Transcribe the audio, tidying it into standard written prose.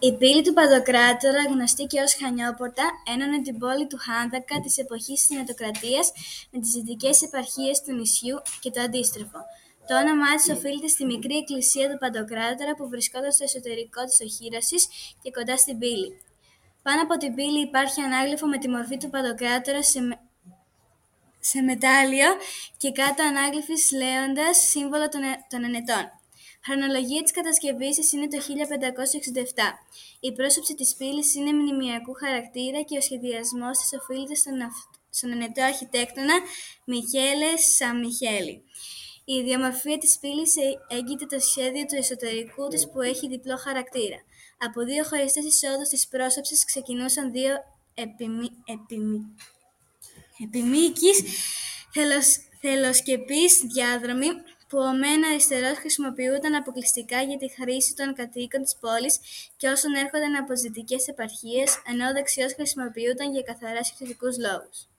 Η πύλη του Παντοκράτορα, γνωστή και ως Χανιόπορτα, ένωνε την πόλη του Χάνδακα της εποχής της Νοτοκρατίας με τις δυτικές επαρχίες του νησιού και το αντίστροφο. Το όνομά της οφείλεται στη μικρή εκκλησία του Παντοκράτορα που βρισκόταν στο εσωτερικό της οχύρασης και κοντά στην πύλη. Πάνω από την πύλη υπάρχει ανάγλυφο με τη μορφή του Παντοκράτορα σε μετάλλιο και κάτω ανάγλυφης λέοντας σύμβολο των ενετών. Χρονολογία της κατασκευής της είναι το 1567. Η πρόσωψη της πύλης είναι μνημειακού χαρακτήρα και ο σχεδιασμός της οφείλεται στον ενετό αρχιτέκτονα Μιχέλε Σαμιχέλη. Η ιδιομορφία της πύλης έγκυται το σχέδιο του εσωτερικού της που έχει διπλό χαρακτήρα. Από δύο χωριστές εισόδους της πρόσωψης ξεκινούσαν δύο επιμήκης θελοσκεπείς διάδρομοι που ο μεν αριστερός χρησιμοποιούνταν αποκλειστικά για τη χρήση των κατοίκων της πόλης και όσων έρχονταν από τις δυτικές επαρχίες, ενώ ο δεξιός χρησιμοποιούνταν για καθαρά σχετικούς λόγους.